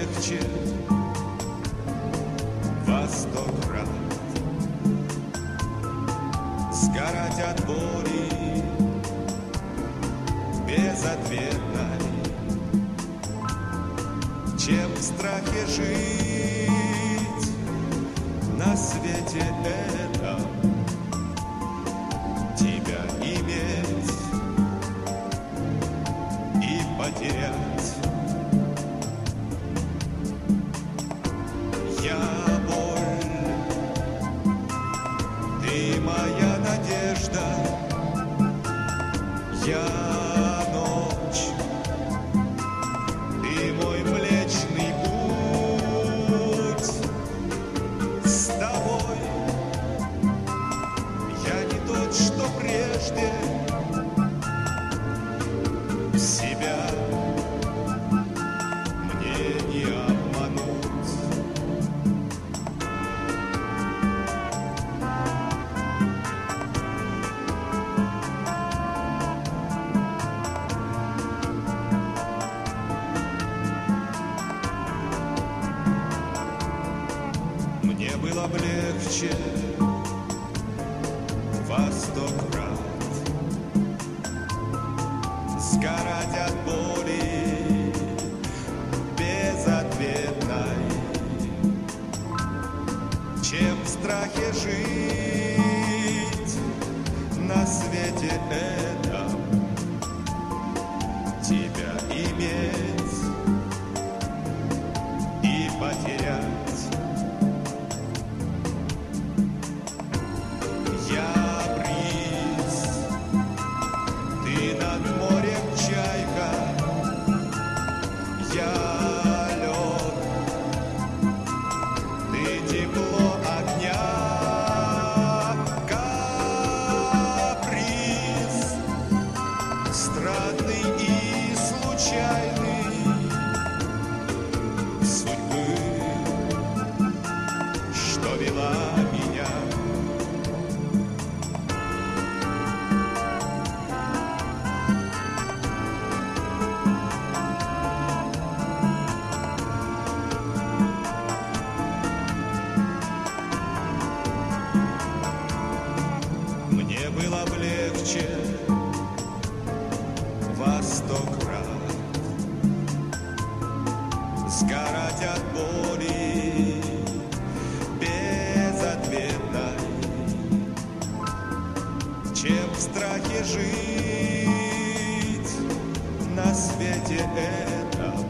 легче во 100 крат сгорать от боли безответной, чем в страхе жить на свете этом, тебя иметь и потерять. Я боль, ты моя надежда, я ночь, ты мой млечный путь. С тобой я не тот, что прежде, себя мне не обмануть. Мне было бы легче во 100 крат сгорать от боли безответной, чем в страхе жить на свете этом, тебя иметь и потерять. Я бриз, ты над морем чайка, я лед, ты тепло огня, каприз странный и случайный судьбы, что вела меня. Мне было бы легче во 100 крат сгорать от боли безответной, чем в страхе жить на свете этом,